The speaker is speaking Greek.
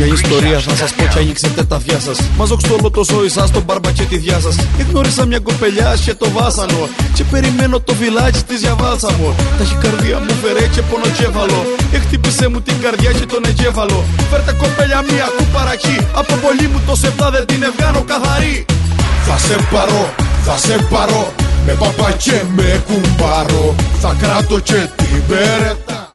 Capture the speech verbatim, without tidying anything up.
μια ιστορία θα σας πω κι ανοίξετε τα αυτιά σας. Μαζόξτε όλο το ζώη σας, τον μπαρμπα και τη διά σας. Εγνώρισα μια κοπελιά και το βάσανο και περιμένω το βιλάκι της για βάλσα μου. Ταχυκαρδία μου φερέ και πονοκέφαλο. Έχτυπησε μου την καρδιά και τον εγκέφαλο. Φέρτε κοπέλια μια κουπαρακή. Από πολύ μου το σεπτά δεν την ευγάνω καθαρή. Θα σε πάρω, θα σε πάρω, με παπά και με κουμπάρο. Θα κράτω και την μπερέτα.